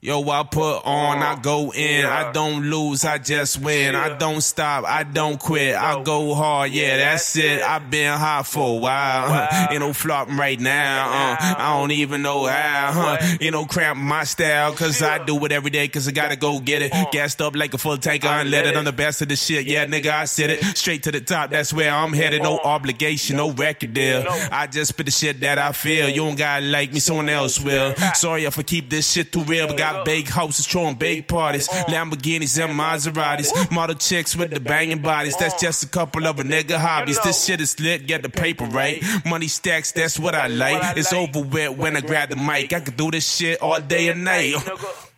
Yo, I put on, I go in, I don't lose, I just win. I don't stop, I don't quit, I go hard, yeah, that's it. I've been hot for a while, ain't no flopping right now, I don't even know how, ain't no cramp my style, cause I do it every day, cause I gotta go get it. Gassed up like a full tanker, unleaded, I'm the best of the shit, yeah, nigga, I said it. Straight to the top, that's where I'm headed, no obligation, no record deal. I just spit the shit that I feel, you don't gotta like me, someone else will. Sorry if I keep this shit too real, but got big houses, throwing big parties, Lamborghinis and Maseratis, model chicks with the banging bodies. That's just a couple of a nigga hobbies. This shit is lit, get the paper right. Money stacks, that's what I like. It's over with when I grab the mic. I can do this shit all day and night.